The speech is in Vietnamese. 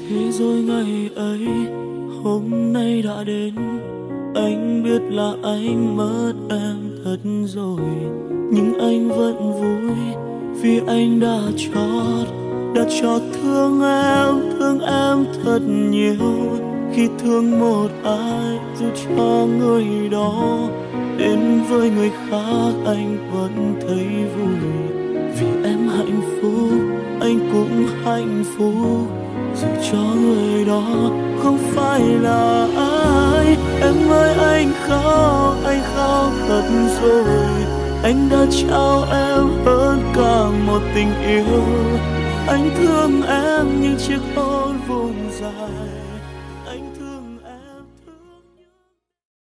Thế rồi ngày ấy, hôm nay đã đến. Anh biết là anh mất em thật rồi, nhưng anh vẫn vui vì anh đã chót thương em thật nhiều. Khi thương một ai dù cho người đó đến với người khác anh vẫn thấy vui. Vì em hạnh phúc anh cũng hạnh phúc, dù cho người đó không phải là ai. Em ơi anh khóc thật rồi. Anh đã trao em hơn cả một tình yêu. Anh thương em như chiếc hôn vùng dài.